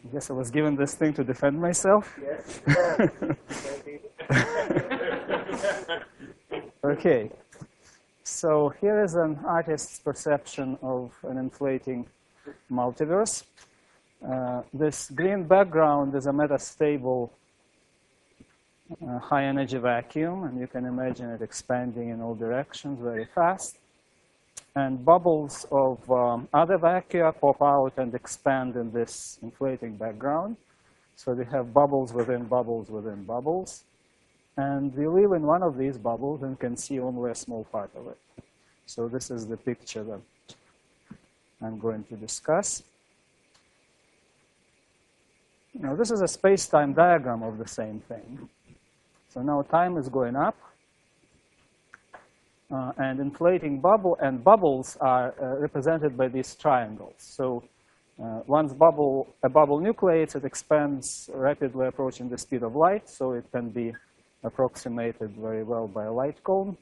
I guess I was given this thing to defend myself. Yes. Okay. So here is an artist's perception of an inflating multiverse. This green background is a metastable high-energy vacuum, and you can imagine it expanding in all directions very fast. And bubbles of other vacua pop out and expand in this inflating background. So we have bubbles within bubbles within bubbles. And we live in one of these bubbles and can see only a small part of it. So this is the picture that I'm going to discuss. Now, this is a space-time diagram of the same thing. So now time is going up. And inflating bubble and bubbles are represented by these triangles. So once a bubble nucleates, it expands rapidly approaching the speed of light, so it can be approximated very well by a light cone.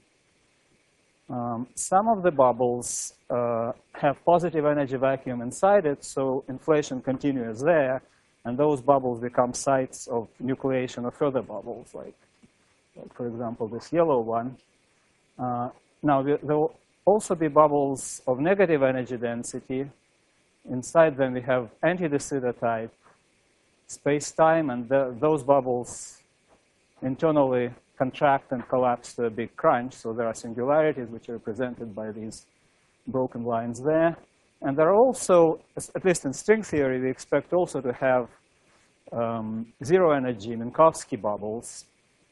Some of the bubbles have positive energy vacuum inside it, so inflation continues there, and those bubbles become sites of nucleation of further bubbles, like for example, this yellow one. Now, there will also be bubbles of negative energy density. Inside them, we have anti-de Sitter type space-time, and those bubbles internally contract and collapse to a big crunch. So there are singularities, which are represented by these broken lines there. And there are also, at least in string theory, we expect also to have zero-energy Minkowski bubbles,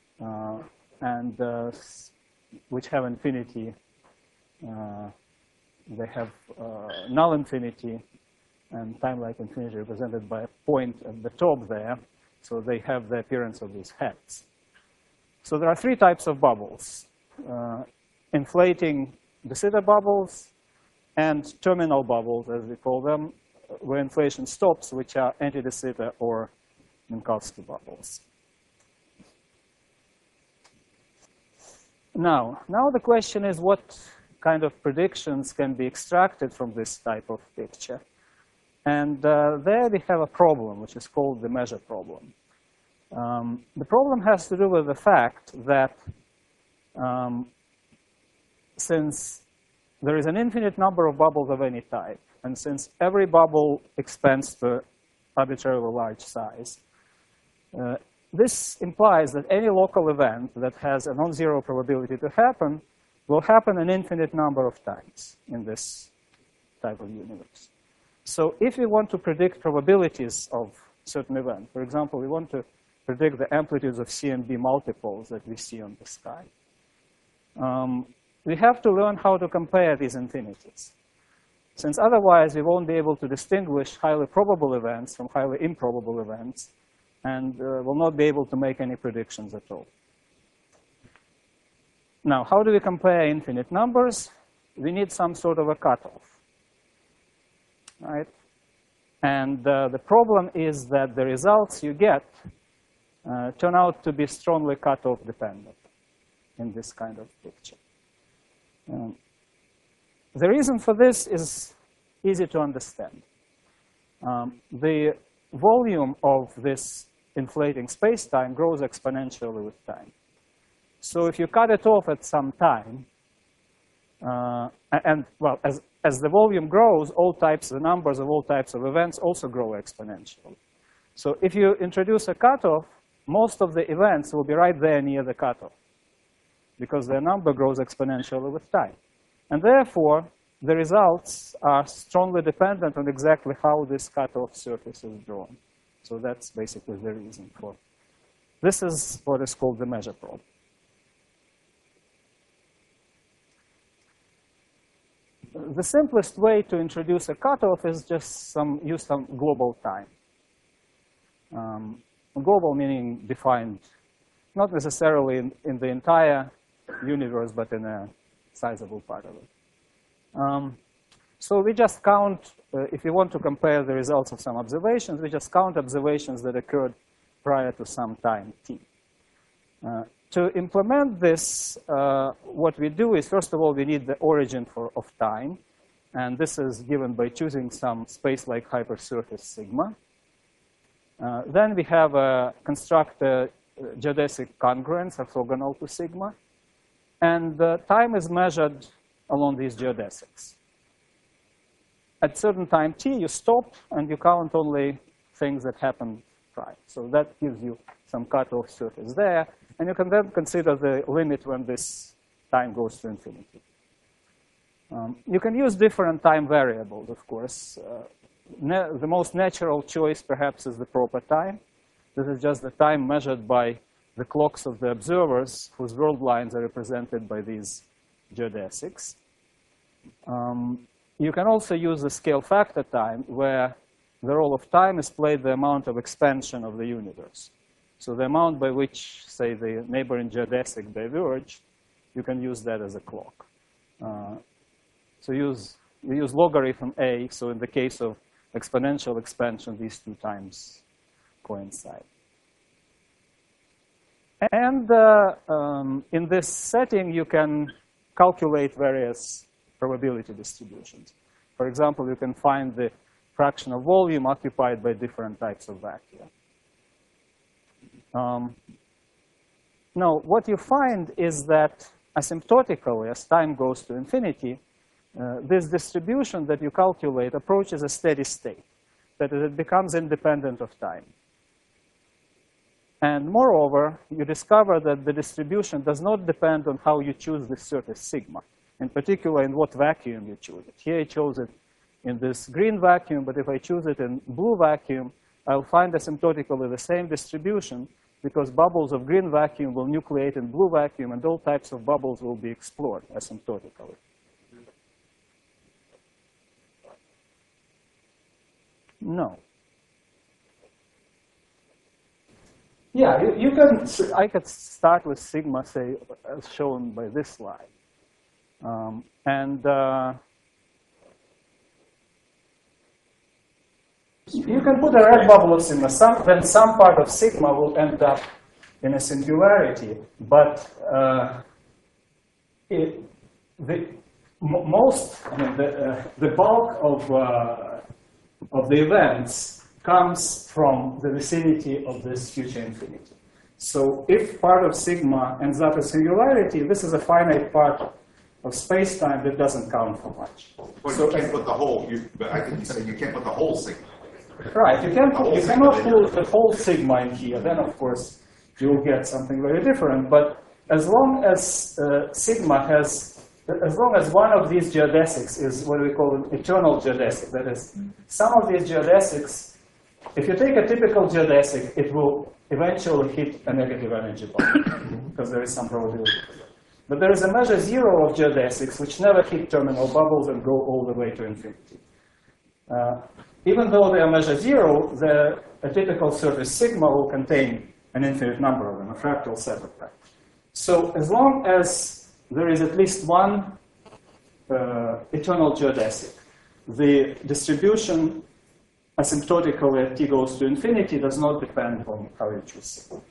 which have infinity. They have null infinity and time-like infinity represented by a point at the top there. So they have the appearance of these heads. So there are three types of bubbles: inflating de Sitter bubbles and terminal bubbles, as we call them, where inflation stops, which are anti-de Sitter or Minkowski bubbles. Now the question is, what kind of predictions can be extracted from this type of picture? And there we have a problem, which is called the measure problem. The problem has to do with the fact that since there is an infinite number of bubbles of any type, and since every bubble expands to arbitrarily large size, this implies that any local event that has a non-zero probability to happen will happen an infinite number of times in this type of universe. So if we want to predict probabilities of certain event, for example, we want to predict the amplitudes of C and B multiples that we see on the sky, we have to learn how to compare these infinities. Since otherwise, we won't be able to distinguish highly probable events from highly improbable events, and will not be able to make any predictions at all. Now, how do we compare infinite numbers? We need some sort of a cutoff, right? And the problem is that the results you get turn out to be strongly cutoff dependent in this kind of picture. The reason for this is easy to understand. The volume of this inflating space-time grows exponentially with time. So if you cut it off at some time, as the volume grows, the numbers of all types of events also grow exponentially. So if you introduce a cutoff, most of the events will be right there near the cutoff, because their number grows exponentially with time. And therefore, the results are strongly dependent on exactly how this cutoff surface is drawn. So that's basically the reason for this is what is called the measure problem. The simplest way to introduce a cutoff is just use some global time. Global meaning defined not necessarily in the entire universe, but in a sizable part of it. So we just count, if you want to compare the results of some observations, we just count observations that occurred prior to some time t. To implement this, what we do is, first of all, we need the origin of time. And this is given by choosing some space-like hypersurface sigma. Then we have construct a geodesic congruence orthogonal to sigma. And time is measured along these geodesics. At certain time t, you stop, and you count only things that happen prior. So that gives you some cutoff surface there. And you can then consider the limit when this time goes to infinity. You can use different time variables, of course. The most natural choice, perhaps, is the proper time. This is just the time measured by the clocks of the observers, whose world lines are represented by these geodesics. You can also use the scale factor time, where the role of time is played the amount of expansion of the universe. So the amount by which, say, the neighboring geodesic diverge, you can use that as a clock. So we use logarithm a. So in the case of exponential expansion, these two times coincide. And in this setting, you can calculate various probability distributions. For example, you can find the fraction of volume occupied by different types of vacuum. Now, what you find is that asymptotically, as time goes to infinity, this distribution that you calculate approaches a steady state, that is, it becomes independent of time. And moreover, you discover that the distribution does not depend on how you choose the surface sigma, in particular in what vacuum you choose it. Here I chose it in this green vacuum, but if I choose it in blue vacuum, I'll find asymptotically the same distribution, because bubbles of green vacuum will nucleate in blue vacuum, and all types of bubbles will be explored asymptotically. No. Yeah, you can. I could start with sigma, say, as shown by this slide, you can put a red bubble of sigma. Then some part of sigma will end up in a singularity, but the bulk of the events comes from the vicinity of this future infinity. So if part of sigma ends up as singularity, this is a finite part of space-time that doesn't count for much. Well, so you can't put the whole, I think you said you can't put the whole sigma. Right, you cannot put the whole sigma in here. Then, of course, you'll get something very different. But as long as sigma has, as long as one of these geodesics is what we call an eternal geodesic, that is, some of these geodesics, if you take a typical geodesic, it will eventually hit a negative energy bubble, because there is some probability. But there is a measure zero of geodesics which never hit terminal bubbles and go all the way to infinity. Even though they are measure zero, a typical surface sigma will contain an infinite number of them, a fractal set of them. So as long as there is at least one eternal geodesic, the distribution asymptotically at t goes to infinity does not depend on how you choose sigma.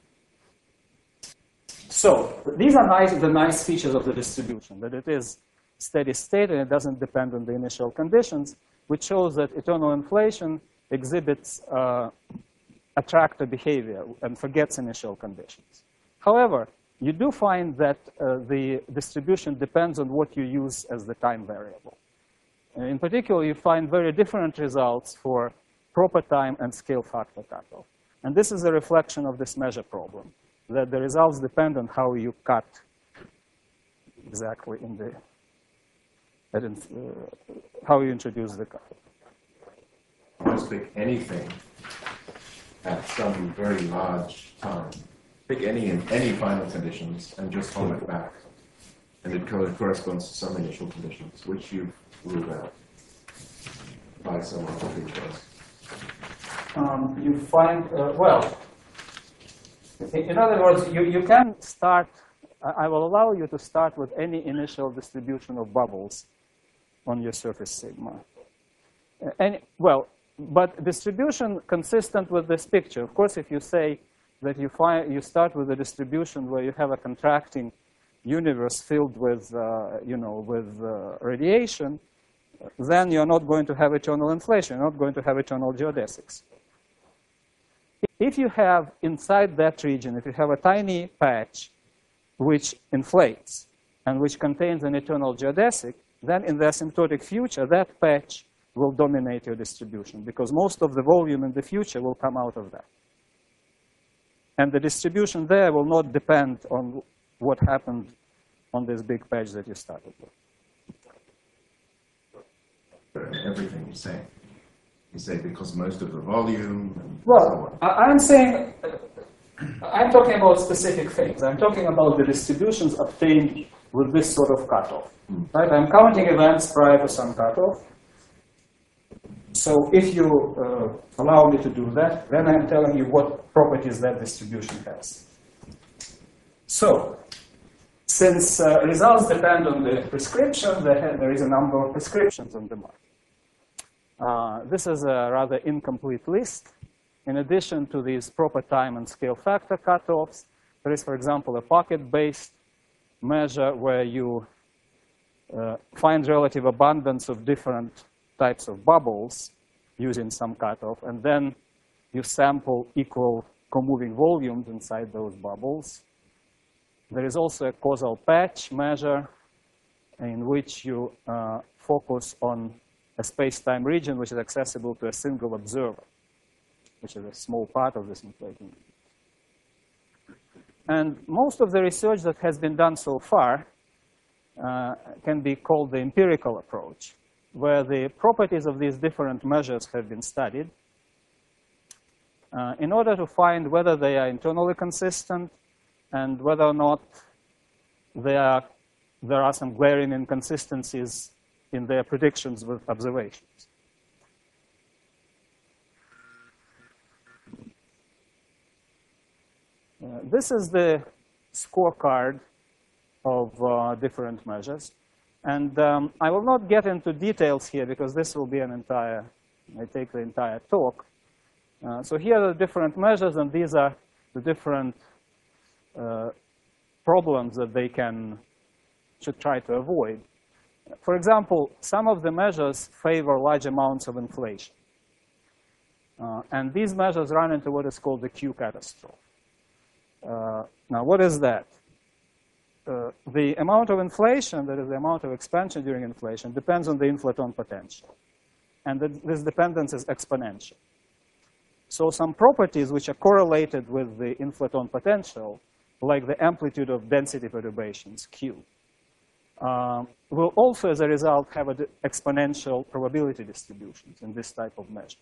So these are the nice features of the distribution, that it is steady state and it doesn't depend on the initial conditions, which shows that eternal inflation exhibits attractor behavior and forgets initial conditions. However, you do find that the distribution depends on what you use as the time variable. In particular, you find very different results for proper time and scale factor cutoff. And this is a reflection of this measure problem, that the results depend on how you cut exactly in the, how you introduce the cutoff. Just pick anything at some very large time. Pick any final conditions and just home it back. And it corresponds to some initial conditions, which you've ruled out by some of the features. You find, well, in other words, you can start, I will allow you to start with any initial distribution of bubbles on your surface sigma. But distribution consistent with this picture. Of course, if you say that you start with a distribution where you have a contracting universe filled with, radiation, then you're not going to have eternal inflation. You're not going to have eternal geodesics. If you have inside that region, if you have a tiny patch which inflates and which contains an eternal geodesic, then in the asymptotic future, that patch will dominate your distribution because most of the volume in the future will come out of that. And the distribution there will not depend on what happened on this big patch that you started with. Everything you say. You say because most of the volume. And Well, I'm saying, I'm talking about specific things. I'm talking about the distributions obtained with this sort of cutoff. Right? I'm counting events prior to some cutoff. So if you allow me to do that, then I'm telling you what properties that distribution has. So, since results depend on the prescription, there is a number of prescriptions on the market. This is a rather incomplete list. In addition to these proper time and scale factor cutoffs, there is, for example, a pocket-based measure where you find relative abundance of different types of bubbles using some cutoff, and then you sample equal comoving volumes inside those bubbles. There is also a causal patch measure in which you focus on a space-time region which is accessible to a single observer, which is a small part of this inflating. And most of the research that has been done so far can be called the empirical approach, where the properties of these different measures have been studied in order to find whether they are internally consistent and whether or not there are some glaring inconsistencies in their predictions with observations. This is the scorecard of different measures. And I will not get into details here because this will be an entire, I take the entire talk. So here are the different measures, and these are the different problems that they should try to avoid. For example, some of the measures favor large amounts of inflation. And these measures run into what is called the Q catastrophe. Now, what is that? The amount of inflation, that is the amount of expansion during inflation, depends on the inflaton potential. And this dependence is exponential. So some properties which are correlated with the inflaton potential, like the amplitude of density perturbations, Q, will also, as a result, have exponential probability distributions in this type of measure.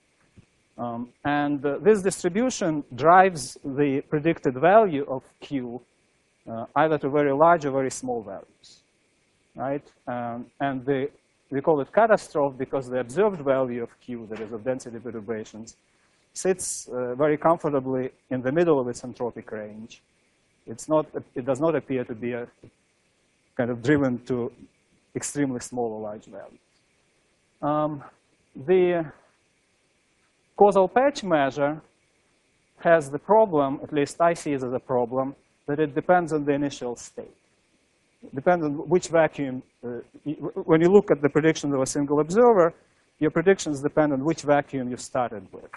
This distribution drives the predicted value of Q either to very large or very small values, right? We call it catastrophe because the observed value of Q, that is of density perturbations, sits very comfortably in the middle of its entropic range. It does not appear to be kind of driven to extremely small or large values. The causal patch measure has the problem, at least I see it as a problem, that it depends on the initial state. It depends on which vacuum. When you look at the predictions of a single observer, your predictions depend on which vacuum you started with.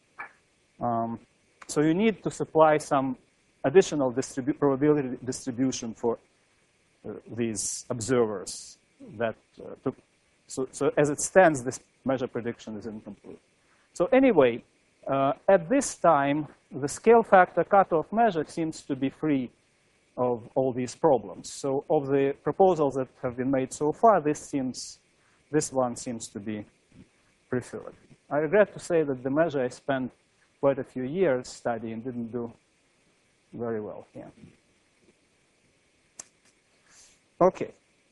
So you need to supply some additional probability distribution for these observers. So as it stands, this measure prediction is incomplete. So anyway, at this time, the scale factor cutoff measure seems to be free of all these problems. So of the proposals that have been made so far, this one seems to be preferred. I regret to say that the measure I spent quite a few years studying didn't do very well here. Okay.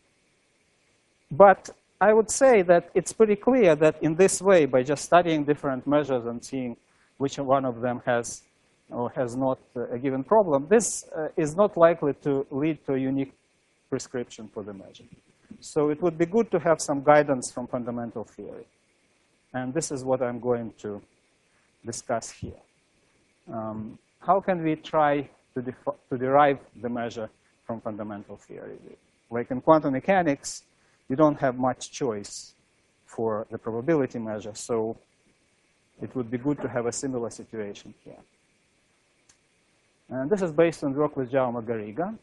But I would say that it's pretty clear that in this way, by just studying different measures and seeing which one of them has or has not a given problem, this is not likely to lead to a unique prescription for the measure. So it would be good to have some guidance from fundamental theory. And this is what I'm going to discuss here. How can we try to derive the measure from fundamental theory? Like in quantum mechanics, you don't have much choice for the probability measure. So it would be good to have a similar situation here. And this is based on work with Jaume Garriga.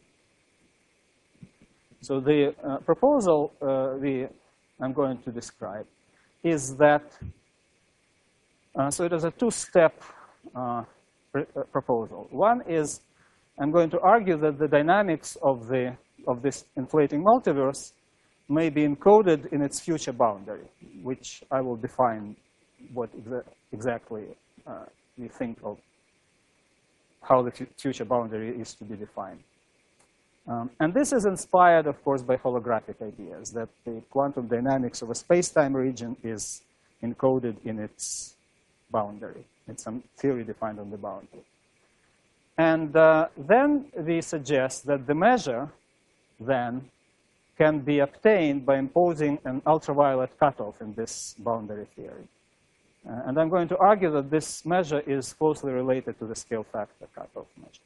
So the proposal I'm going to describe is that, so it is a two-step proposal. One is I'm going to argue that the dynamics of this inflating multiverse may be encoded in its future boundary, which I will define what exactly we think of how the future boundary is to be defined. And this is inspired, of course, by holographic ideas, that the quantum dynamics of a space-time region is encoded in its boundary. It's some theory defined on the boundary. And then we suggest that the measure then can be obtained by imposing an ultraviolet cutoff in this boundary theory. And I'm going to argue that this measure is closely related to the scale factor cutoff measure.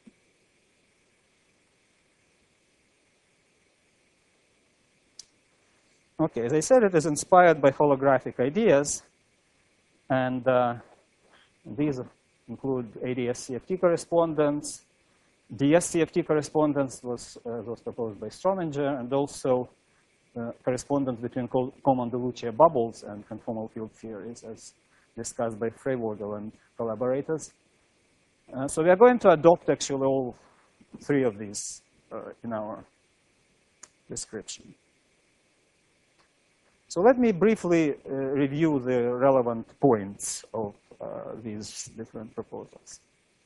Okay, as I said, it is inspired by holographic ideas. And these include ADS-CFT correspondence. DS-CFT correspondence was proposed by Strominger, and also correspondence between Common-de Lucia bubbles and conformal field theories, as discussed by Freywardle and collaborators. So we are going to adopt actually all three of these in our description. So let me briefly review the relevant points of these different proposals.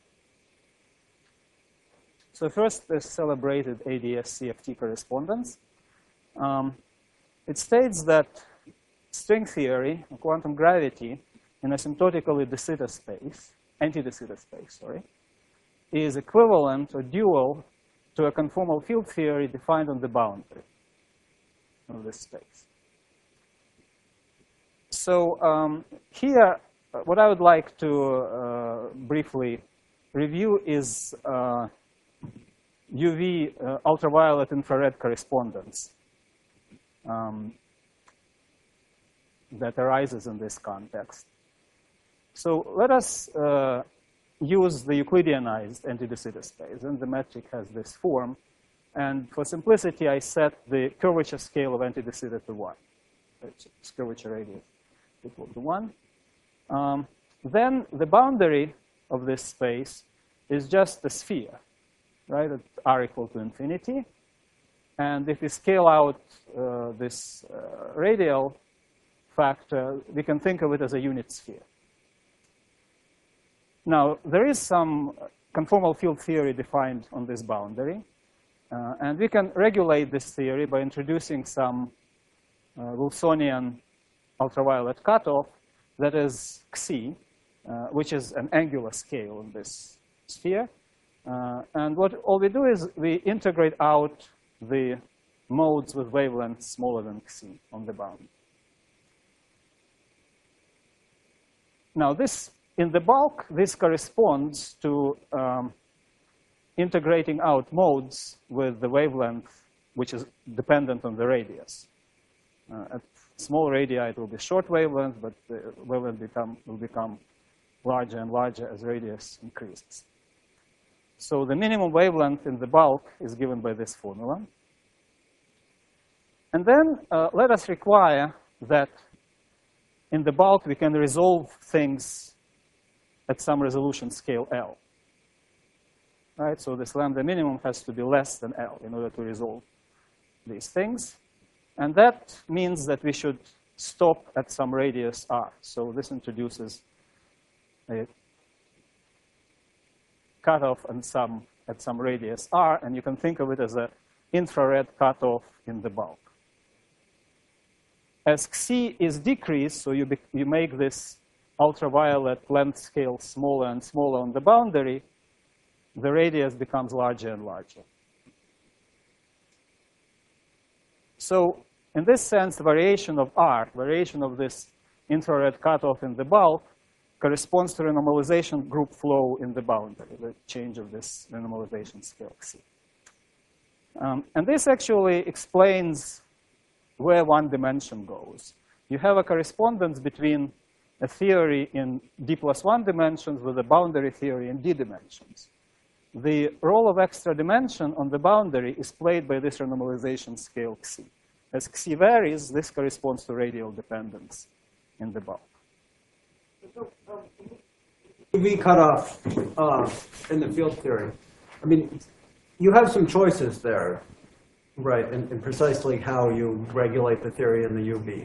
So first, the celebrated ADS-CFT correspondence. It states that string theory, quantum gravity, in asymptotically de Sitter space, anti-de Sitter space, sorry, is equivalent or dual to a conformal field theory defined on the boundary of this space. So here, what I would like to briefly review is UV ultraviolet infrared correspondence that arises in this context. So let us use the Euclideanized anti-de Sitter space, and the metric has this form. And for simplicity, I set the curvature scale of anti-de Sitter to 1. Its curvature radius equal to 1. Then the boundary of this space is just the sphere, right, at r equal to infinity. And if we scale out this radial factor, we can think of it as a unit sphere. Now, there is some conformal field theory defined on this boundary. And we can regulate this theory by introducing some Wilsonian ultraviolet cutoff that is Xi, which is an angular scale in this sphere. And all we do is we integrate out the modes with wavelengths smaller than Xi on the bound. Now, in the bulk, this corresponds to integrating out modes with the wavelength, which is dependent on the radius. At small radii, it will be short wavelength, but the wavelength will become larger and larger as radius increases. So the minimum wavelength in the bulk is given by this formula. And then let us require that in the bulk we can resolve things at some resolution scale L. Right? So this lambda minimum has to be less than L in order to resolve these things. And that means that we should stop at some radius r. So this introduces a cutoff at some radius r, and you can think of it as an infrared cutoff in the bulk. As Xi is decreased, so you make this ultraviolet length scale smaller and smaller on the boundary, the radius becomes larger and larger. So in this sense, the variation of r, variation of this infrared cutoff in the bulk, corresponds to renormalization group flow in the boundary, the change of this renormalization scale Xi. And this actually explains where one dimension goes. You have a correspondence between a theory in d+1 dimensions with a boundary theory in d dimensions. The role of extra dimension on the boundary is played by this renormalization scale xi. As xi varies, this corresponds to radial dependence in the bulk. UV cutoff in the field theory. I mean, you have some choices there, right, in precisely how you regulate the theory in the UV.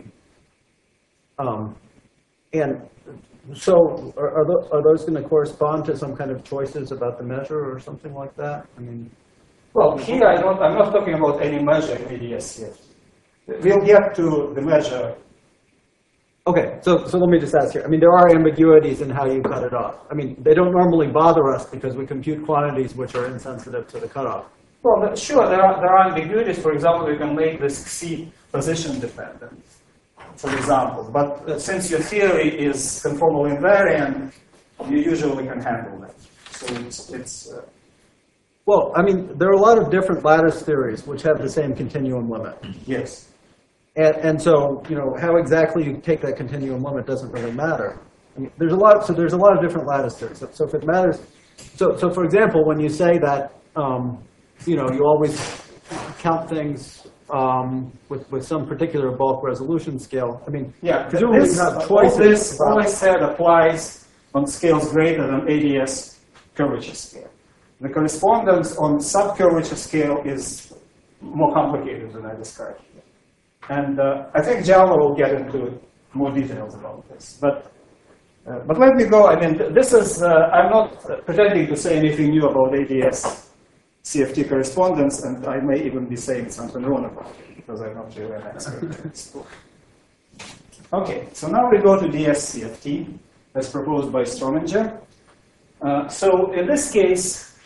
And so are those going to correspond to some kind of choices about the measure or something like that? I mean, well, here I'm not talking about any measure in ADS yet. We'll get to the measure. okay, so let me just ask here. I mean, there are ambiguities in how you cut it off. I mean, they don't normally bother us because we compute quantities which are insensitive to the cutoff. Well, sure, there are ambiguities. For example, you can make this xi position dependent, for example. But since your theory is conformally invariant, you usually can handle that. So it's Well, I mean, there are a lot of different lattice theories which have the same continuum limit. yes. And so, you know, how exactly you take that continuum limit doesn't really matter. I mean, there's a lot of different lattice theories. So if it matters, so for example, when you say that, you know, you always count things with some particular bulk resolution scale. I mean, Yeah, presumably you have choices. all I said applies on scales greater than ADS curvature scale. The correspondence on subcurvature scale is more complicated than I described here. And I think Jalma will get into more details about this. But let me go. I mean, this is, I'm not pretending to say anything new about ADS CFT correspondence, and I may even be saying something wrong about it, because I'm not really an expert in this. Okay, so now we go to DS CFT, as proposed by Strominger. So in this case,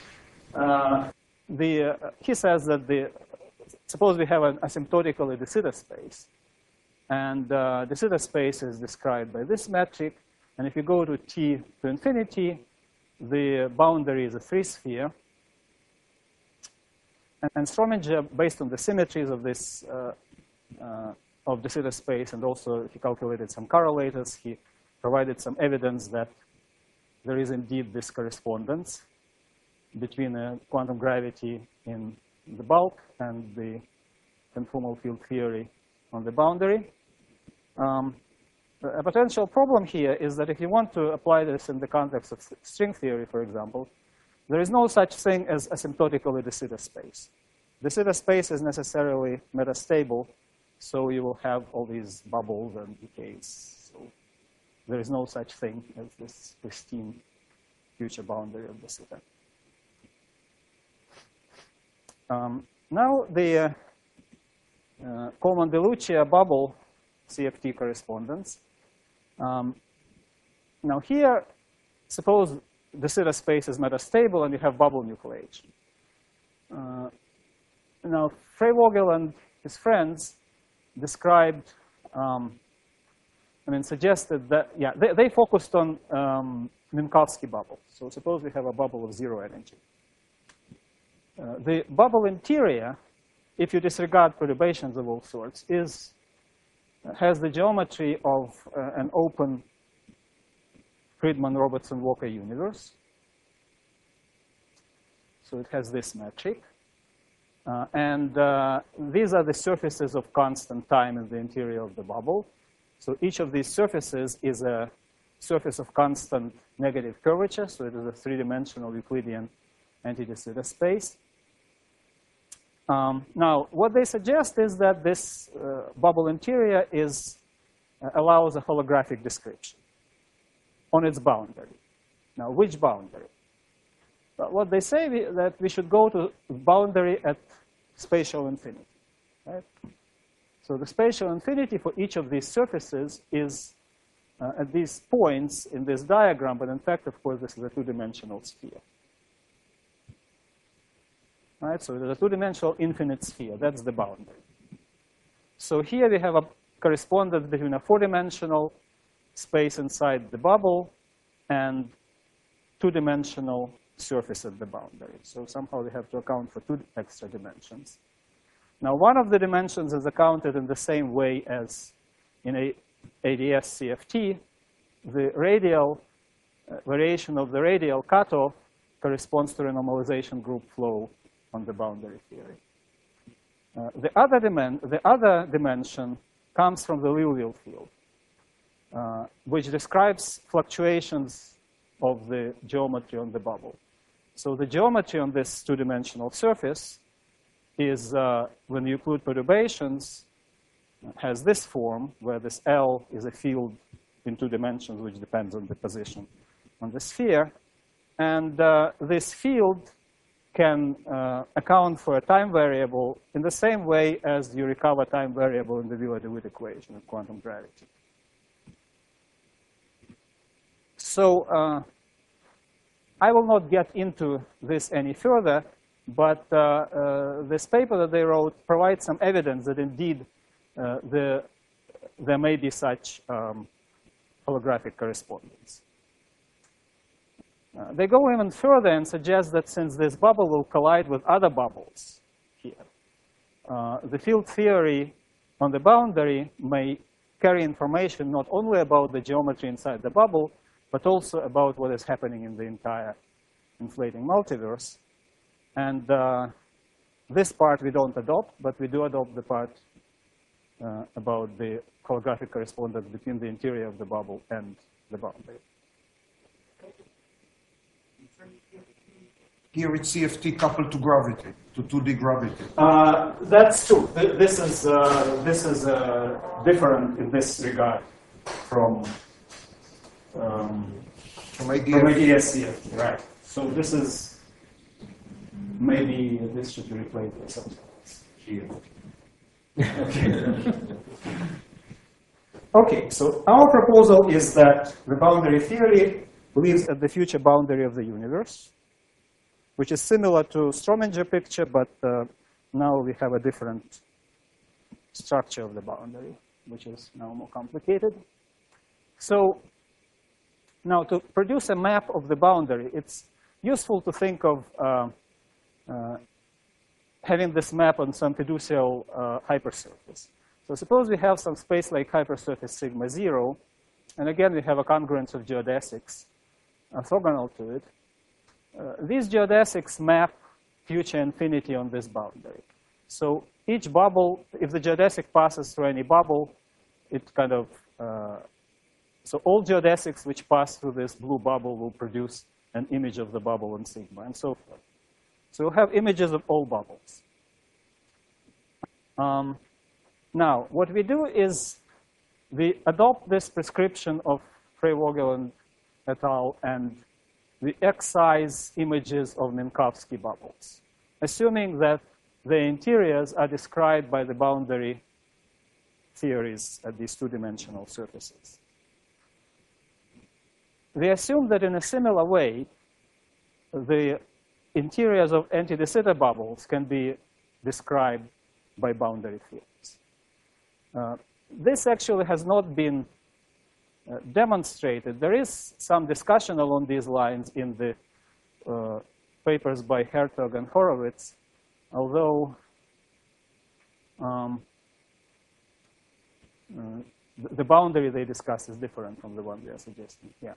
he says that suppose we have an asymptotically de Sitter space, and de Sitter space is described by this metric, and if you go to t to infinity, the boundary is a 3-sphere. And Strominger, based on the symmetries of this of de Sitter space, and also he calculated some correlators, he provided some evidence that there is indeed this correspondence between quantum gravity in the bulk and the conformal field theory on the boundary. A potential problem here is that if you want to apply this in the context of string theory, for example, there is no such thing as asymptotically de Sitter space. De Sitter space is necessarily metastable, so you will have all these bubbles and decays. So there is no such thing as this pristine future boundary of de Sitter. Now the Coleman-De Lucia bubble CFT correspondence. Now here, suppose de Sitter space is metastable and you have bubble nucleation. Now Frey-Vogel and his friends described, suggested that, yeah, they focused on Minkowski bubble. So suppose we have a bubble of 0 energy. The bubble interior, if you disregard perturbations of all sorts, has the geometry of an open Friedman-Robertson-Walker universe. So it has this metric. These are the surfaces of constant time in the interior of the bubble. So each of these surfaces is a surface of constant negative curvature. So it is a 3-dimensional Euclidean anti-de Sitter space. Now, what they suggest is that this bubble interior allows a holographic description on its boundary. Now, which boundary? Well, what they say that we should go to boundary at spatial infinity. Right? So the spatial infinity for each of these surfaces is at these points in this diagram, but in fact, of course, this is a 2-dimensional sphere. Right? So there's a 2-dimensional infinite sphere. That's the boundary. So here we have a correspondence between a 4-dimensional space inside the bubble and 2-dimensional surface at the boundary. So somehow we have to account for 2 extra dimensions. Now, one of the dimensions is accounted in the same way as in ADS CFT. the radial variation of the radial cutoff corresponds to a normalization group flow on the boundary theory. The other dimension comes from the Liouville field, which describes fluctuations of the geometry on the bubble. So the geometry on this two-dimensional surface is, when you include perturbations, has this form, where this L is a field in 2 dimensions, which depends on the position on the sphere. And this field can account for a time variable in the same way as you recover time variable in the Wheeler-DeWitt equation of quantum gravity. So I will not get into this any further, but this paper that they wrote provides some evidence that indeed there may be such holographic correspondence. They go even further and suggest that since this bubble will collide with other bubbles here, the field theory on the boundary may carry information not only about the geometry inside the bubble, but also about what is happening in the entire inflating multiverse. And this part we don't adopt, but we do adopt the part about the holographic correspondence between the interior of the bubble and the boundary. Here it's CFT coupled to gravity, to 2D gravity. That's true. This is different in this regard from ADS CFT, right? So this is maybe this should be replaced with something else. Here. Okay, so our proposal is that the boundary theory lives at the future boundary of the universe, which is similar to Strominger picture, but now we have a different structure of the boundary, which is now more complicated. So now to produce a map of the boundary, it's useful to think of having this map on some fiducial hypersurface. So suppose we have some space-like hypersurface sigma 0, and again we have a congruence of geodesics orthogonal to it. These geodesics map future infinity on this boundary. So each bubble, if the geodesic passes through any bubble, it kind of, so all geodesics which pass through this blue bubble will produce an image of the bubble in sigma, and so forth. So you'll have images of all bubbles. Now, what we do is we adopt this prescription of Frey-Vogelund et al. And we excise images of Minkowski bubbles, assuming that the interiors are described by the boundary theories at these 2-dimensional surfaces. We assume that in a similar way, the interiors of anti-de Sitter bubbles can be described by boundary theories. This actually has not been demonstrated. There is some discussion along these lines in the papers by Hertog and Horowitz, although the boundary they discuss is different from the one we are suggesting here.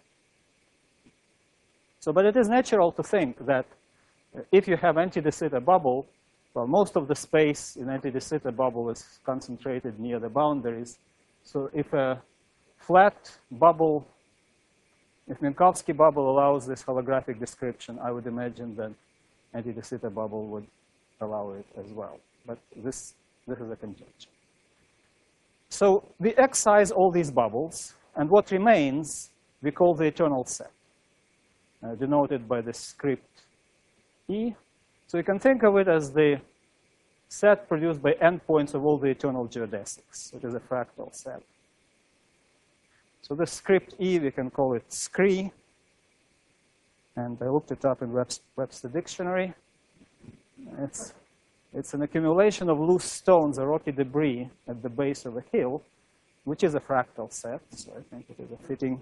So, but it is natural to think that if you have anti-de Sitter bubble, well, most of the space in anti-de Sitter bubble is concentrated near the boundaries. So if a flat bubble, if Minkowski bubble allows this holographic description, I would imagine that anti-de Sitter bubble would allow it as well. But this is a conjecture. So we excise all these bubbles, and what remains we call the eternal set, denoted by the script E. So you can think of it as the set produced by endpoints of all the eternal geodesics. It is a fractal set. So this script E, we can call it SCREE. And I looked it up in Webster Dictionary. It's an accumulation of loose stones or rocky debris at the base of a hill, which is a fractal set. So I think it is a fitting.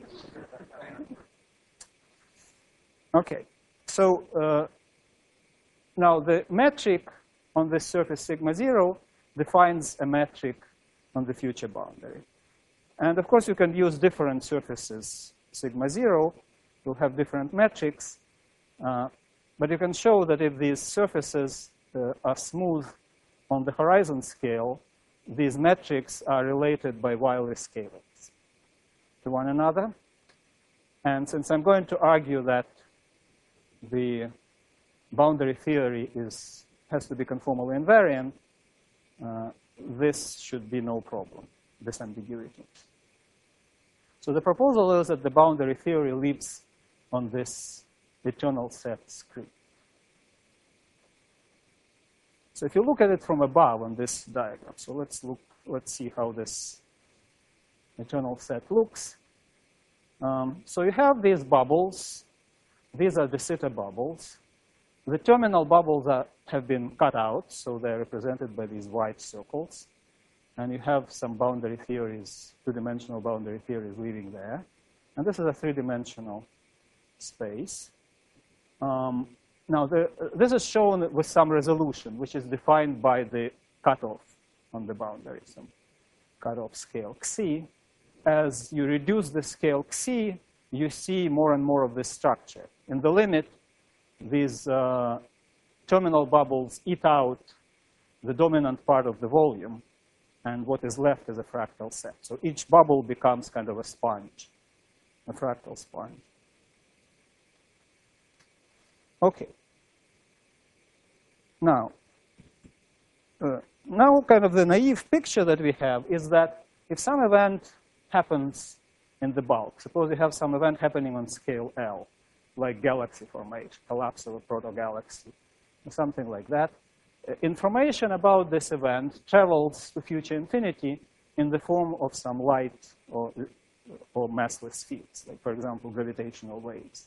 OK, so now the metric on this surface sigma 0 defines a metric on the future boundary. And of course, you can use different surfaces. Sigma 0 will have different metrics. But you can show that if these surfaces are smooth on the horizon scale, these metrics are related by Weyl scalings to one another. And since I'm going to argue that the boundary theory has to be conformally invariant, this should be no problem, this ambiguity. So the proposal is that the boundary theory lives on this eternal set screen. So if you look at it from above on this diagram, so let's see how this eternal set looks. So you have these bubbles. These are de Sitter bubbles. The terminal bubbles have been cut out, so they're represented by these white circles. And you have some boundary theories, two-dimensional boundary theories living there. And this is a three-dimensional space. Now, this is shown with some resolution, which is defined by the cutoff on the boundary, some cutoff scale xi. As you reduce the scale xi, you see more and more of this structure. In the limit, these terminal bubbles eat out the dominant part of the volume, and what is left is a fractal set. So each bubble becomes kind of a sponge, a fractal sponge. Okay. Now kind of the naive picture that we have is that if some event happens in the bulk, suppose you have some event happening on scale L, like galaxy formation, collapse of a protogalaxy, or something like that, information about this event travels to future infinity in the form of some light or massless fields, like, for example, gravitational waves.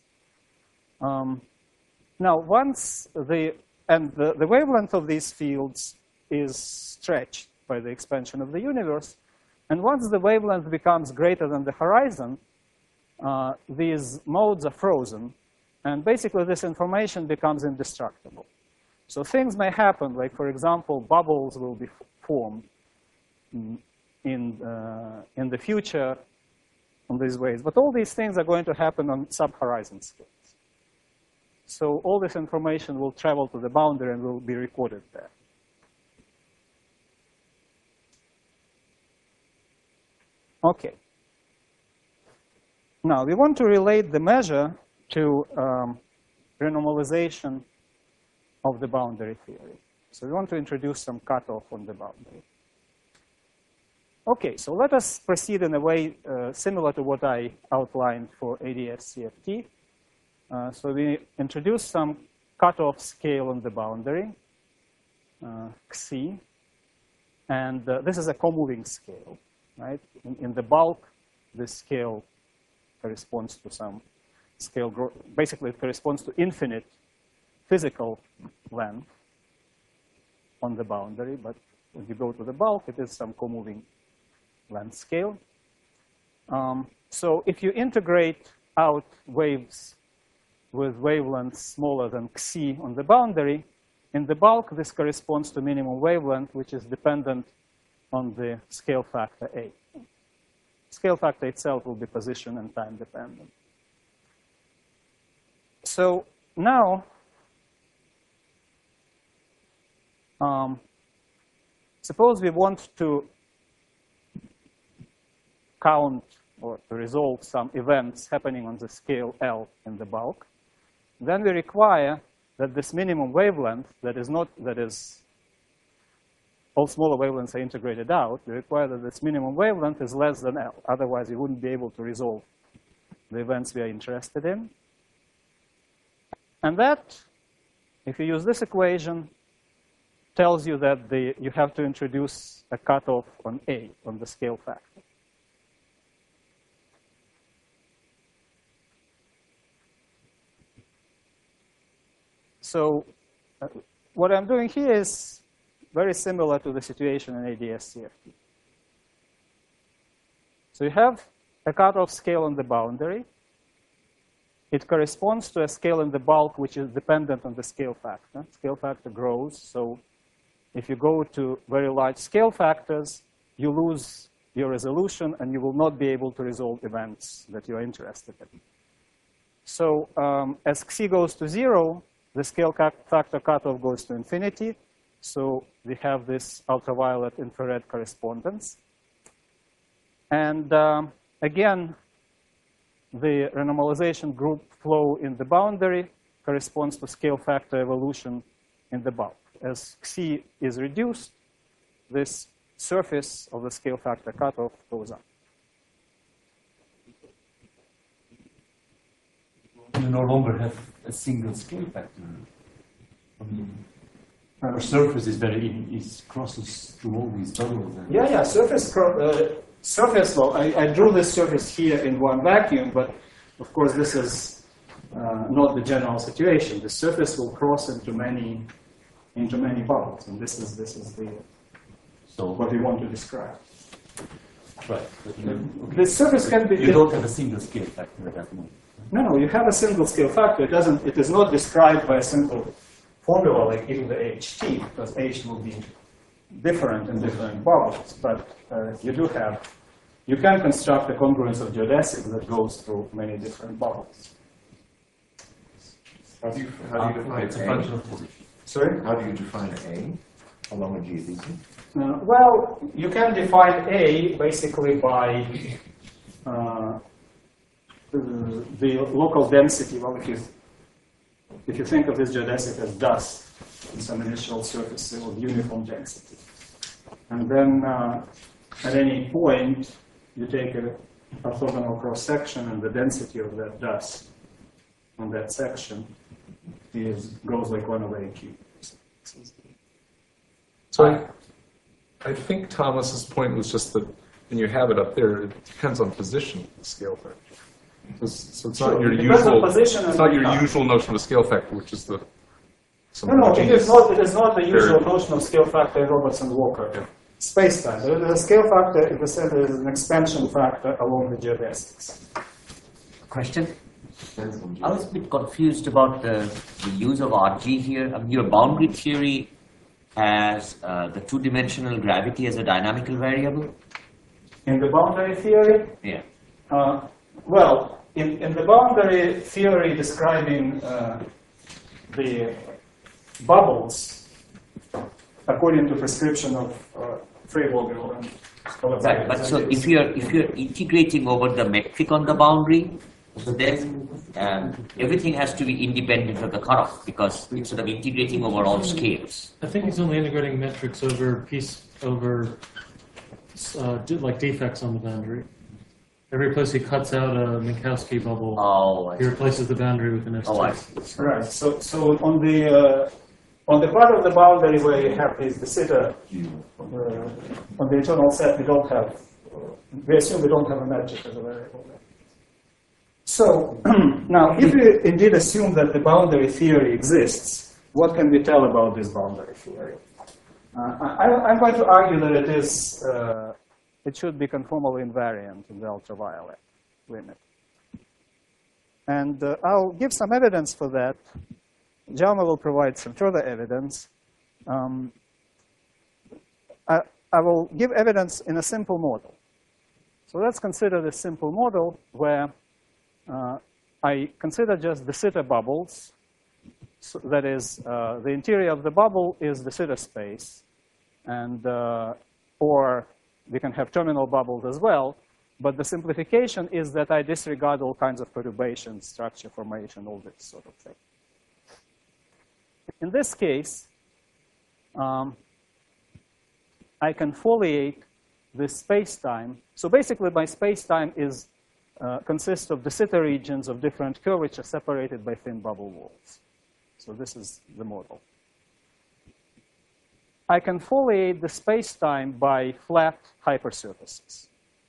Now, once the wavelength of these fields is stretched by the expansion of the universe, and once the wavelength becomes greater than the horizon, these modes are frozen, and basically this information becomes indestructible. So things may happen, like, for example, bubbles will be formed in the future in these ways. But all these things are going to happen on sub-horizon scales. So all this information will travel to the boundary and will be recorded there. Okay. Now, we want to relate the measure to renormalization of the boundary theory. So we want to introduce some cutoff on the boundary. Okay, so let us proceed in a way similar to what I outlined for ADS-CFT. So we introduce some cutoff scale on the boundary, xi, and this is a comoving scale, right? In the bulk, this scale corresponds to some scale growth. Basically, it corresponds to infinite physical length on the boundary, but when you go to the bulk, it is some comoving length scale. So if you integrate out waves with wavelengths smaller than xi on the boundary, in the bulk, this corresponds to minimum wavelength, which is dependent on the scale factor A. Scale factor itself will be position and time dependent. So now, suppose we want to count or to resolve some events happening on the scale L in the bulk. Then we require that this minimum wavelength all smaller wavelengths are integrated out. We require that this minimum wavelength is less than L. Otherwise, you wouldn't be able to resolve the events we are interested in. And that, if you use this equation, tells you that you have to introduce a cutoff on A, on the scale factor. So what I'm doing here is very similar to the situation in ADS-CFT. So you have a cutoff scale on the boundary. It corresponds to a scale in the bulk which is dependent on the scale factor. Scale factor grows, so if you go to very large scale factors, you lose your resolution, and you will not be able to resolve events that you're interested in. So as Xi goes to 0, the scale factor cutoff goes to infinity. So we have this ultraviolet infrared correspondence. And again, the renormalization group flow in the boundary corresponds to scale factor evolution in the bulk. As Xi is reduced, this surface of the scale factor cutoff goes up. You no longer have a single scale factor. I mean, our surface is crosses through all these bubbles. Yeah, surface. Well, I drew this surface here in one vacuum, but of course this is not the general situation. The surface will cross into many bubbles, and this is what we want to describe. Right. The surface can be. You don't have a single scale factor at that moment. No, you have a single scale factor. It is not described by a simple formula like e to the ht, because h will be different in different bubbles. But you can construct a congruence of geodesics that goes through many different bubbles. How do you define It's a function A? of position. Sorry? How do you define A along a geodesy? Well, you can define A basically by the local density. Well, if you think of this geodesic as dust in some initial surface of uniform density, and then at any point you take an orthogonal cross section, and the density of that dust on that section goes like 1/aq. So I think Thomas's point was just that when you have it up there, it depends on position of the scale factor. So it's not your It depends on usual. position It's and not your time. usual notion of a scale factor, which is the. No, it is not. It is not the usual Very- notion of scale factor in Robertson-Walker Yeah. space-time. There is a scale factor, if the center is an expansion factor along the geodesics. Question? Depends on I was a bit confused about the use of RG here. I mean, your boundary theory has the two-dimensional gravity as a dynamical variable? In the boundary theory, Yeah. well, in the boundary theory describing the bubbles, according to prescription of Frey-Vogel and Right. But so if you're integrating over the metric on the boundary, so then everything has to be independent of the cutoff because it's sort of integrating over all scales. I think he's only integrating metrics over like defects on the boundary. Every place he cuts out a Minkowski bubble, Oh, I he see. replaces the boundary with an S2. Oh, I see. Right. So on the part of the boundary where you have the sitter on the internal set, we don't have. We assume we don't have a metric as a variable. So now, if we indeed assume that the boundary theory exists, what can we tell about this boundary theory? I'm going to argue that it is. It should be conformally invariant in the ultraviolet limit. And I'll give some evidence for that. Jaume will provide some further evidence. I will give evidence in a simple model. So let's consider this simple model where I consider just the sitter bubbles. So that is, the interior of the bubble is the sitter space. And, or we can have terminal bubbles as well. But the simplification is that I disregard all kinds of perturbations, structure formation, all this sort of thing. In this case, I can foliate this space-time. So basically, my space-time is consists of the sitter regions of different curvature separated by thin bubble walls. So this is the model. I can foliate the space-time by flat hypersurfaces.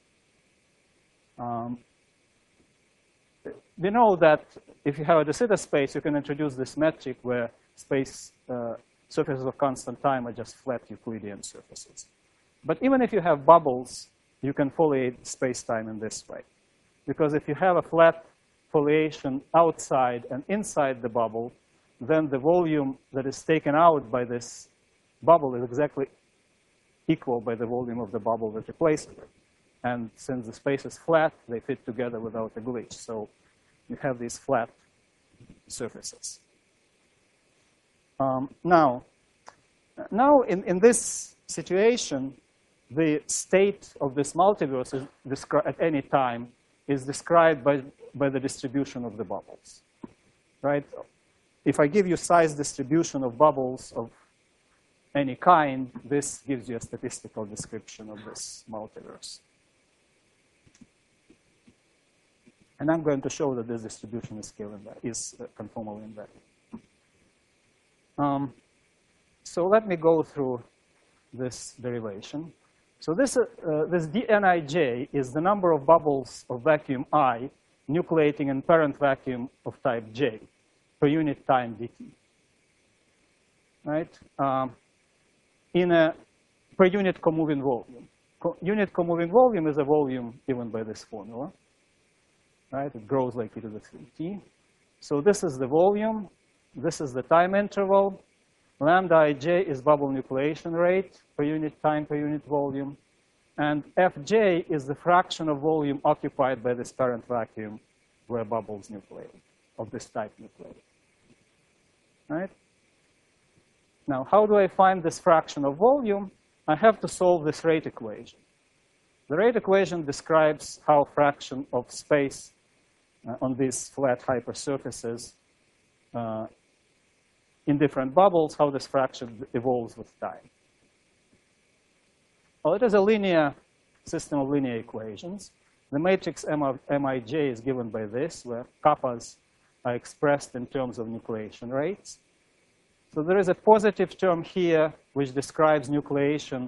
We know that if you have a de Sitter space, you can introduce this metric where surfaces of constant time are just flat Euclidean surfaces. But even if you have bubbles, you can foliate space-time in this way. Because if you have a flat foliation outside and inside the bubble, then the volume that is taken out by this bubble is exactly equal by the volume of the bubble that replaces it. And since the space is flat, they fit together without a glitch. So you have these flat surfaces. Now in this situation, the state of this multiverse is at any time is described by the distribution of the bubbles, right? If I give you size distribution of bubbles of any kind, this gives you a statistical description of this multiverse. And I'm going to show that this distribution is conformally invariant. So let me go through this derivation. So this dnij is the number of bubbles of vacuum I nucleating in parent vacuum of type J per unit time dt. Right? In a per unit comoving volume. Unit comoving volume is a volume given by this formula. Right? It grows like e to the 3t. So this is the volume. This is the time interval. Lambda ij is bubble nucleation rate per unit time per unit volume. And fj is the fraction of volume occupied by this parent vacuum where bubbles nucleate, of this type nucleate. Right? Now, how do I find this fraction of volume? I have to solve this rate equation. The rate equation describes how fraction of space on these flat hypersurfaces in different bubbles, how this fraction evolves with time. Well, it is a linear system of linear equations. The matrix Mij is given by this, where kappas are expressed in terms of nucleation rates. So there is a positive term here which describes nucleation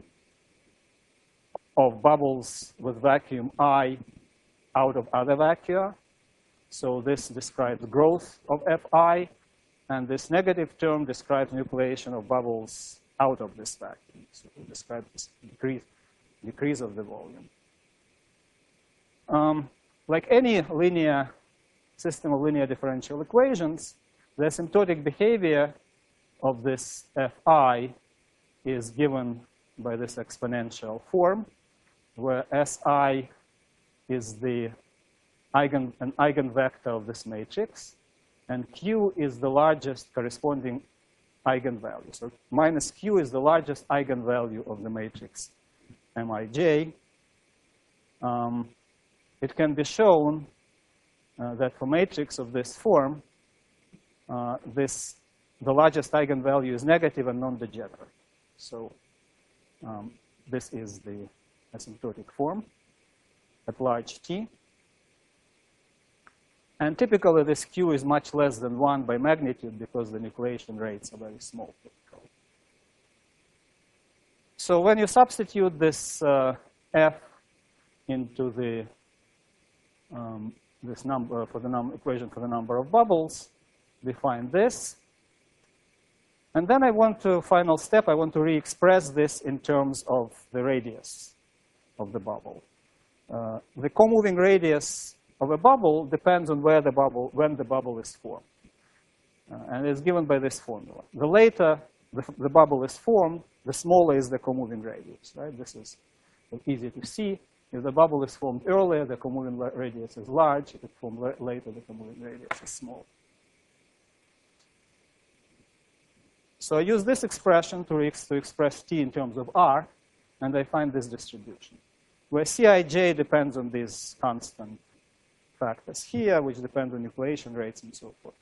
of bubbles with vacuum I out of other vacua. So this describes growth of Fi, and this negative term describes nucleation of bubbles out of this vacuum. So it describes this decrease of the volume. Like any linear system of linear differential equations, the asymptotic behavior of this Fi is given by this exponential form, where Si is an eigenvector of this matrix, and Q is the largest corresponding eigenvalue. So minus Q is the largest eigenvalue of the matrix Mij. It can be shown that for matrix of this form, the largest eigenvalue is negative and non-degenerate. So this is the asymptotic form at large T. And typically, this Q is much less than 1 by magnitude because the nucleation rates are very small. So when you substitute this F into the this number for the equation for the number of bubbles, we find this. And then final step, I want to re-express this in terms of the radius of the bubble. The comoving radius of a bubble depends on when the bubble is formed. And it's given by this formula. The later the bubble is formed, the smaller is the comoving radius, right? This is easy to see. If the bubble is formed earlier, the comoving radius is large. If it's formed later, the comoving radius is small. So I use this expression to express T in terms of R, and I find this distribution, where Cij depends on these constant factors here, which depend on nucleation rates and so forth.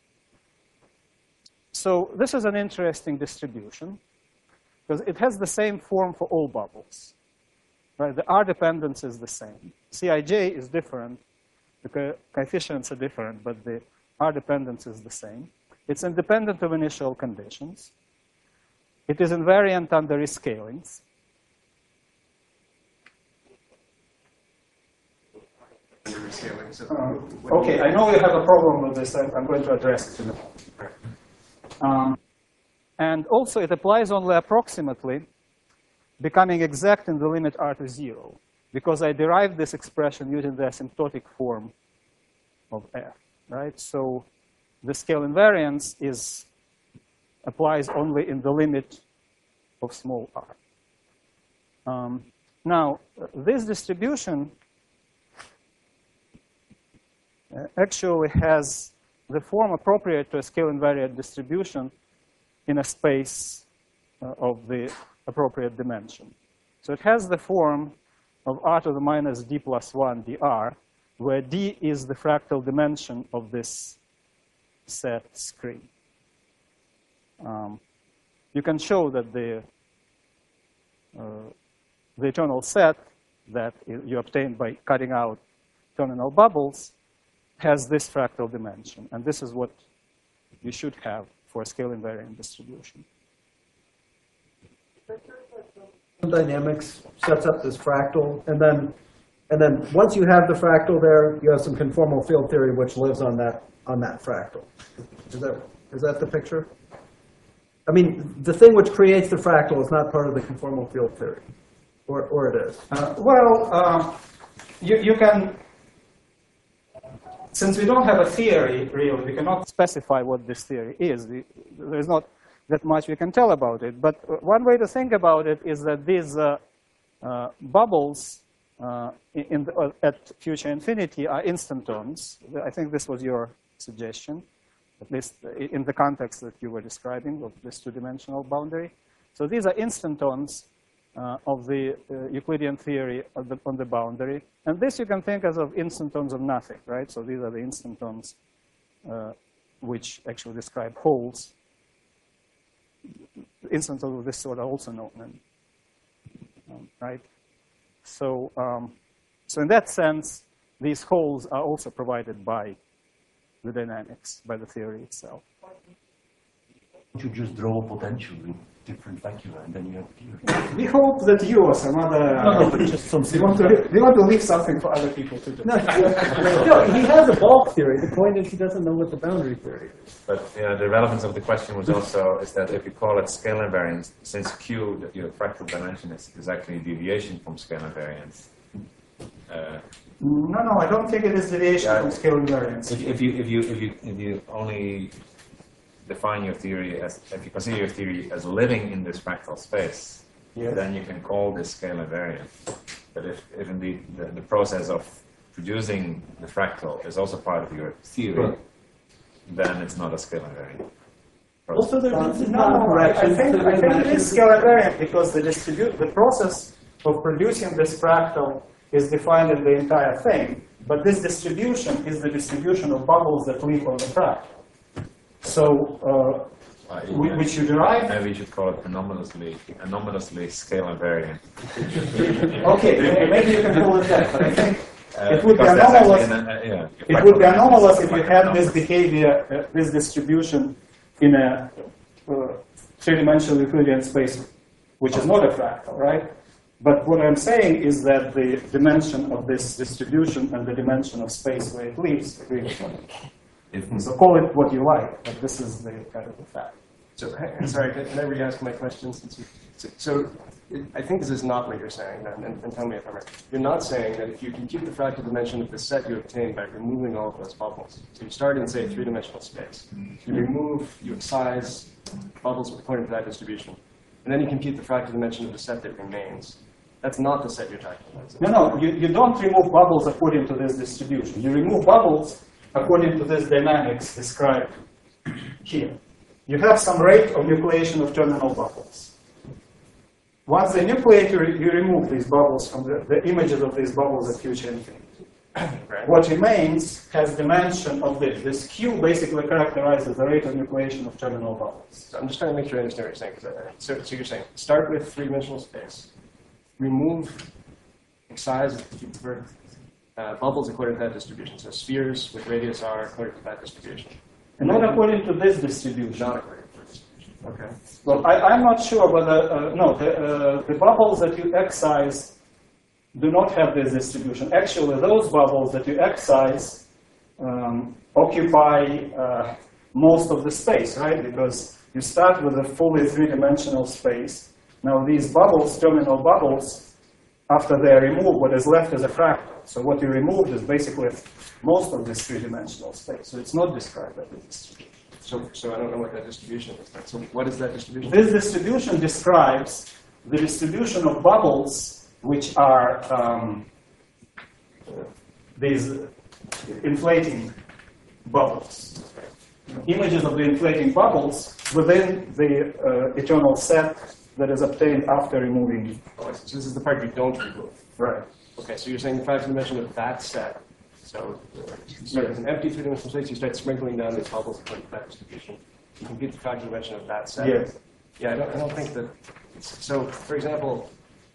So this is an interesting distribution, because it has the same form for all bubbles. Right? The R dependence is the same. Cij is different. The coefficients are different, but the R dependence is the same. It's independent of initial conditions. It is invariant under rescalings. Okay, I know you have a problem with this. I'm going to address it in a moment. And also, it applies only approximately, becoming exact in the limit R to 0, because I derived this expression using the asymptotic form of F, right? So the scale invariance applies only in the limit of small r. Now, this distribution actually has the form appropriate to a scale invariant distribution in a space of the appropriate dimension. So it has the form of r to the minus d plus 1 dr, where d is the fractal dimension of this set screen. You can show that the eternal set that you obtain by cutting out terminal bubbles has this fractal dimension. And this is what you should have for a scale invariant distribution. Dynamics sets up this fractal, and then once you have the fractal there, you have some conformal field theory which lives on that fractal. Is that the picture? I mean, the thing which creates the fractal is not part of the conformal field theory, or it is. You can, since we don't have a theory really, we cannot specify what this theory is. There's not that much we can tell about it. But one way to think about it is that these bubbles at future infinity are instantons. I think this was your suggestion, at least in the context that you were describing of this two-dimensional boundary. So these are instantons of the Euclidean theory on the boundary. And this you can think as of instantons of nothing, right? So these are the instantons which actually describe holes. Instantons of this sort are also known, right? So, so in that sense, these holes are also provided by the dynamics, by the theory itself. You just draw potential with different vacua, and then you have theory. We hope that you or some other but just some we want to leave something for other people to do. No, he has a bulk theory. The point is he doesn't know what the boundary theory is. But the relevance of the question was also is that if you call it scale invariance, since Q, your fractal dimension is actually a deviation from scale invariance. No, I don't think it is deviation from scale invariance. If you only define your theory as, if you consider your theory as living in this fractal space, then you can call this scale invariant. But if indeed the process of producing the fractal is also part of your theory, then it's not a scale invariant. Also, there's I think it is scale invariant because the process of producing this fractal is defined in the entire thing. But this distribution is the distribution of bubbles that live on the fractal. So, which you derive? Maybe you should call it anomalously scale invariant. Okay, maybe you can call it that, but I think it would be anomalous. It would be anomalous if you had this behavior, this distribution in a three-dimensional Euclidean space, which is not a fractal, right? But what I'm saying is that the dimension of this distribution and the dimension of space where it lives agree with one another. So call it what you like, but this is the kind of the fact. So, sorry, can I re-ask my question? So, I think this is not what you're saying, and tell me if I'm right. You're not saying that if you compute the fractal dimension of the set you obtain by removing all of those bubbles, so you start in, say, a three-dimensional space. You remove, you excise bubbles according to that distribution, and then you compute the fractal dimension of the set that remains. That's not the set you're talking about. No, you don't remove bubbles according to this distribution. You remove bubbles according to this dynamics described here. You have some rate of nucleation of terminal bubbles. Once they nucleate, you remove these bubbles from the images of these bubbles at future infinity. Right. What remains has dimension of this. This Q basically characterizes the rate of nucleation of terminal bubbles. So I'm just trying to make sure I understand what you're saying. So you're saying, start with three-dimensional space, remove, excise, if you prefer, bubbles according to that distribution. So spheres with radius r according to that distribution. And not according to this distribution. Not according to this distribution. Okay. Well, I'm not sure whether, the bubbles that you excise do not have this distribution. Actually, those bubbles that you excise occupy most of the space, right? Because you start with a fully three-dimensional space. Now, these bubbles, terminal bubbles, after they are removed, what is left is a fractal. So what you removed is basically most of this three-dimensional space. So it's not described as a distribution. So I don't know what that distribution is. So what is that distribution? This distribution describes the distribution of bubbles, which are these inflating bubbles. Images of the inflating bubbles within the eternal set that is obtained after removing. Oh, so this is the part you don't remove. Right. Okay, so you're saying the fractal dimension of that set. So you start with an empty three-dimensional space, you start sprinkling down these bubbles according to that distribution. You compute the fractal dimension of that set. Yes. Yeah, I don't think that. So, for example,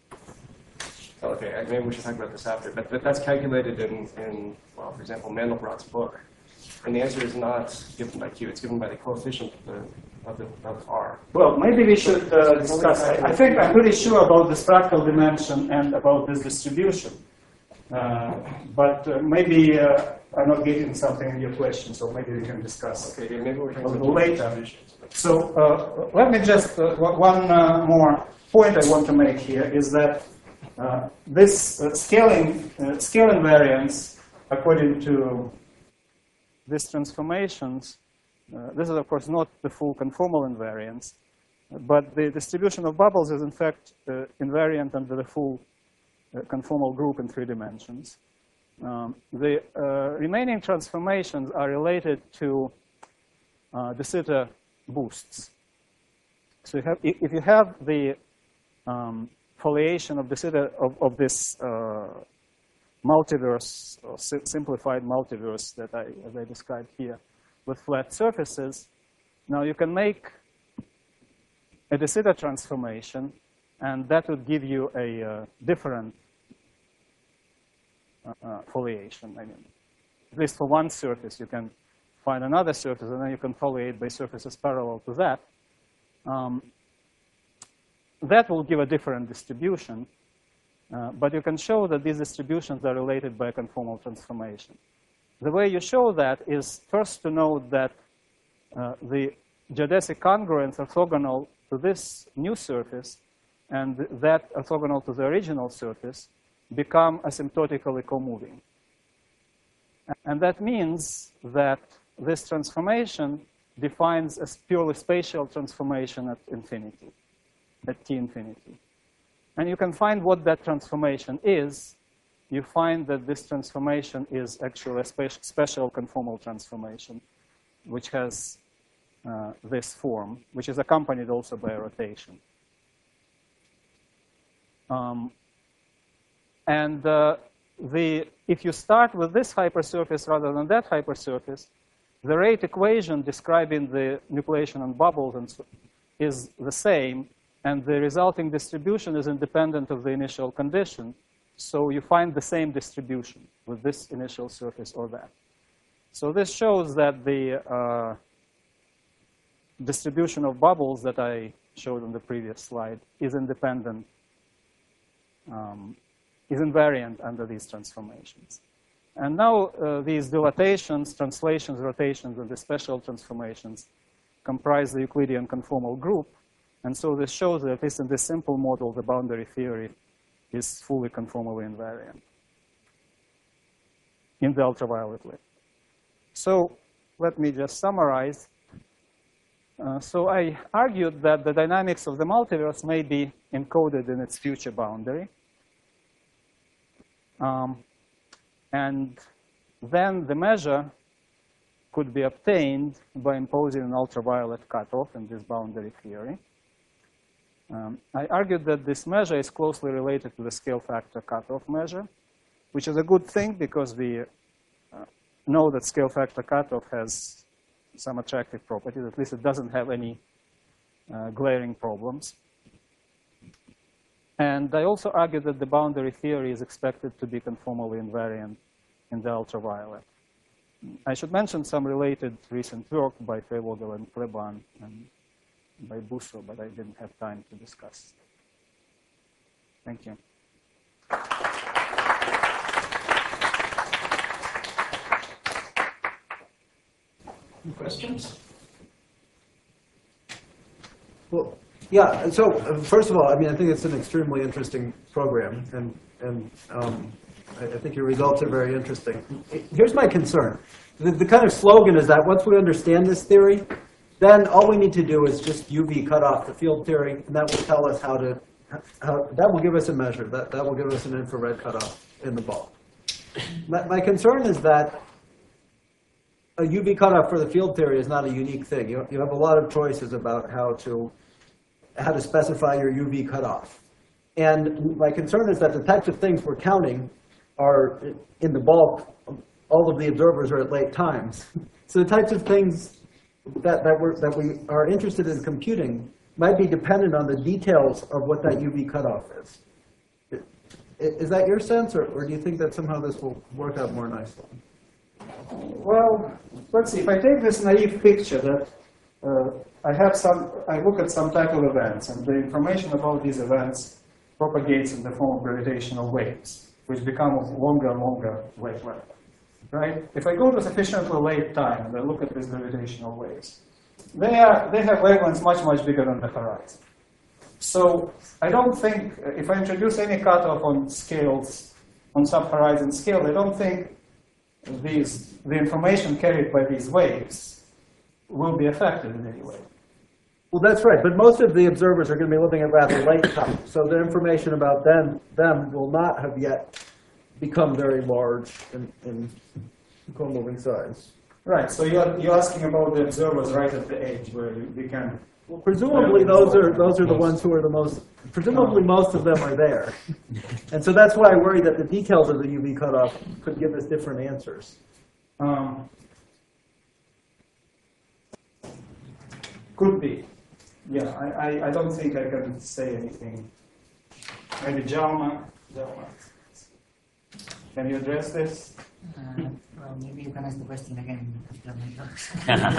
okay, maybe we should talk about this after, but that's calculated in well, for example, Mandelbrot's book. And the answer is not given by Q, it's given by the coefficient of R. Well, maybe we should discuss. I think I'm pretty sure about this fractal dimension and about this distribution. But maybe I'm not getting something in your question, so maybe we can discuss Okay, yeah, maybe we're a talking little about later. So let me just, one more point I want to make here is that this scale invariance, according to these transformations, this is of course not the full conformal invariance, but the distribution of bubbles is in fact invariant under the full conformal group in 3 dimensions. The remaining transformations are related to de Sitter boosts. So if you have the foliation of de Sitter of this multiverse, or simplified multiverse that as I described here, with flat surfaces, now you can make a de Sitter transformation, and that would give you a different foliation. I mean, at least for one surface, you can find another surface, and then you can foliate by surfaces parallel to that. That will give a different distribution, but you can show that these distributions are related by a conformal transformation. The way you show that is first to note that the geodesic congruence orthogonal to this new surface and that orthogonal to the original surface become asymptotically co-moving. And that means that this transformation defines a purely spatial transformation at infinity, at t infinity. And you can find what that transformation is. You find that this transformation is actually a special conformal transformation, which has this form, which is accompanied also by a rotation. If you start with this hypersurface rather than that hypersurface, the rate equation describing the nucleation on bubbles is the same, and the resulting distribution is independent of the initial condition. So you find the same distribution with this initial surface or that. So this shows that the distribution of bubbles that I showed on the previous slide is independent, is invariant under these transformations. And now these dilatations, translations, rotations, and the special transformations comprise the Euclidean conformal group. And so this shows that at least in this simple model, the boundary theory is fully conformally invariant in the ultraviolet lit. So let me just summarize. So I argued that the dynamics of the multiverse may be encoded in its future boundary. And then the measure could be obtained by imposing an ultraviolet cutoff in this boundary theory. I argued that this measure is closely related to the scale factor cutoff measure, which is a good thing because we know that scale factor cutoff has some attractive properties. At least it doesn't have any glaring problems. And I also argued that the boundary theory is expected to be conformally invariant in the ultraviolet. I should mention some related recent work by Feyvogel and Kleban and by Busso, but I didn't have time to discuss. Thank you. Any questions? Well, yeah. And so first of all, I mean, I think it's an extremely interesting program, and I think your results are very interesting. Here's my concern: the kind of slogan is that once we understand this theory, then all we need to do is just UV cut off the field theory, and that will tell us that will give us a measure. That will give us an infrared cutoff in the bulk. My concern is that a UV cutoff for the field theory is not a unique thing. You have a lot of choices about how to specify your UV cutoff. And my concern is that the types of things we're counting are, in the bulk, all of the observers are at late times. So the types of things that we are interested in computing might be dependent on the details of what that UV cutoff is. Is that your sense, or do you think that somehow this will work out more nicely? Well, let's see. If I take this naive picture that I look at some type of events, and the information about these events propagates in the form of gravitational waves, which become of longer and longer wavelength. Right? If I go to sufficiently late time and I look at these gravitational waves, they have wavelengths much bigger than the horizon. So I don't think, if I introduce any cutoff on scales, on sub-horizon scale, I don't think the information carried by these waves will be affected in any way. Well, that's right, but most of the observers are going to be living at rather late time, so the information about them will not have yet become very large in moving size. Right, so you're asking about the observers right at the edge where we can... Well, presumably those are the ones who are the most, presumably most of them are there. And so that's why I worry that the details of the UV cutoff could give us different answers. Could be. Yeah, I don't think I can say anything. Maybe Jalma, can you address this? Well, maybe you can ask the question again after my talks.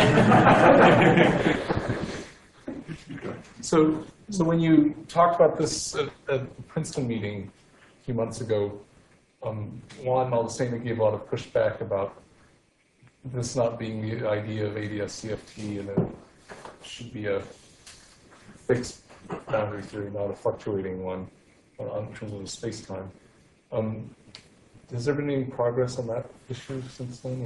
So when you talked about this at the Princeton meeting a few months ago, Juan Maldacena gave a lot of pushback about this not being the idea of ADS-CFT, and it should be a fixed boundary theory, not a fluctuating one in terms of the space-time. Has there been any progress on that issue since then?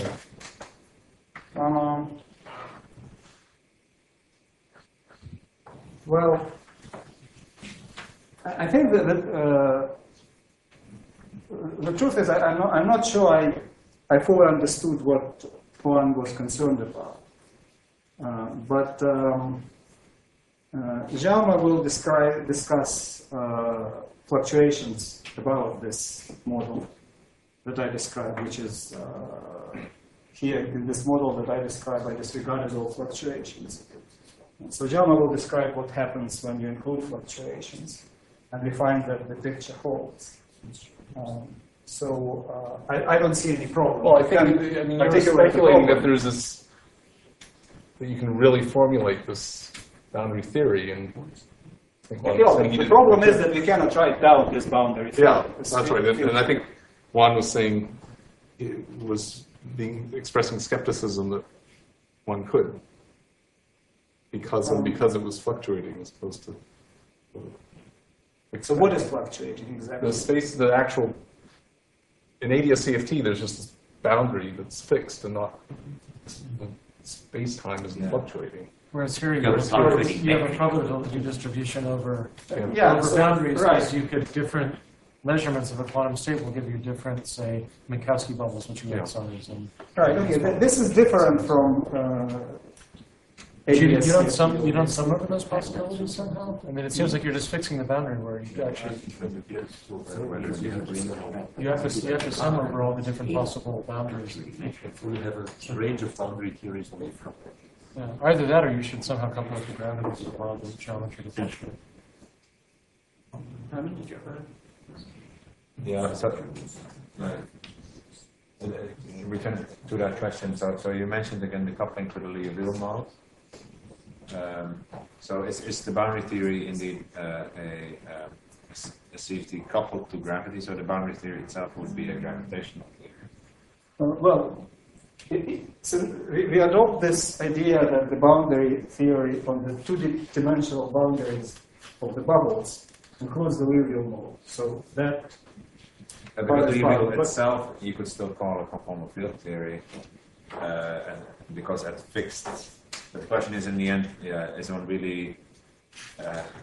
Well, I think that the truth is I'm not sure I fully understood what Juan was concerned about. But Jalma will discuss fluctuations about this model that I described, which is here in this model that I described, I disregarded all fluctuations. So Jalma will describe what happens when you include fluctuations, and we find that the picture holds. I don't see any problem. Well, I mean, you're speculating that there's this, that you can really formulate this boundary theory, and I think the problem is that we cannot write down this boundary theory. Yeah, that's right. And I think Juan was saying, expressing skepticism that one could, because it was fluctuating as opposed to. So what is fluctuating exactly? The actual, in ADS-CFT, there's just this boundary that's fixed and not, the space-time isn't fluctuating. Whereas here you have a probability distribution over boundaries, because you could different measurements of a quantum state will give you different, say, Minkowski bubbles, which you get size. Right. Okay. This is different from. You don't sum over those possibilities somehow? I mean, it seems like you're just fixing the boundary where you actually you have to sum over all the different possible boundaries. We have a range of boundary theories on the front. Yeah. Either that, or you should somehow come up with the gravity of all the geometry to push it. Yeah. So, return to that question. So you mentioned again the coupling to the Liouville model. So is the boundary theory indeed a CFT coupled to gravity? So the boundary theory itself would be a gravitational theory? We adopt this idea that the boundary theory on the two-dimensional boundaries of the bubbles includes the Liouville model. So that. But the Liouville itself, you could still call a conformal field theory, because at fixed. The question is, in the end, is one really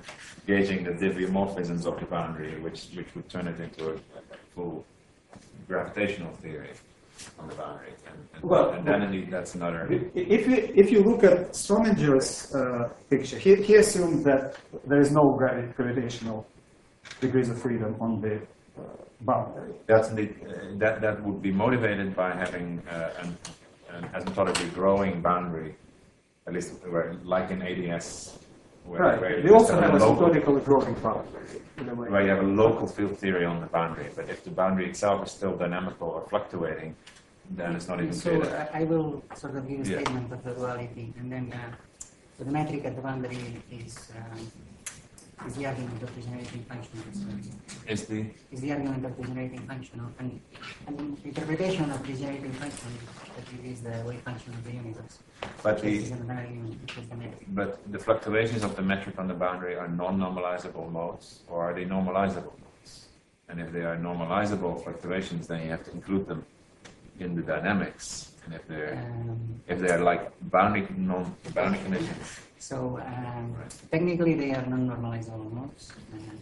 gauging the diffeomorphisms of the boundary, which would turn it into a full gravitational theory on the boundary, Well, and then indeed that's another. If you look at Strominger's picture, he assumed that there is no gravitational degrees of freedom on the boundary. That's indeed that would be motivated by having an asymptotically growing boundary, at least like in ADS. Where We also have a asymptotically growing boundary. Where you have a local field theory on the boundary, but if the boundary itself is still dynamical or fluctuating, then it's not even So clear. I will sort of give a Yeah. statement of the duality, and then so the metric at the boundary is the argument of the generating function. Is the argument of the generating function, and interpretation of the generating function that it is the wave function of the universe. But This is another argument, which is the metric. But the fluctuations of the metric on the boundary are non-normalizable modes, or are they normalizable modes? And if they are normalizable fluctuations, then you have to include them in the dynamics. And if they are like boundary conditions. So technically they are non-normalizable modes,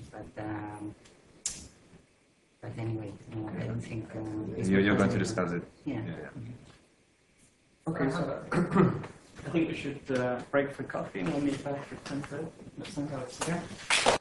but anyway, I don't think You're going to discuss it. Yeah. Okay, so I think we should break for coffee and we'll meet back for 10:30.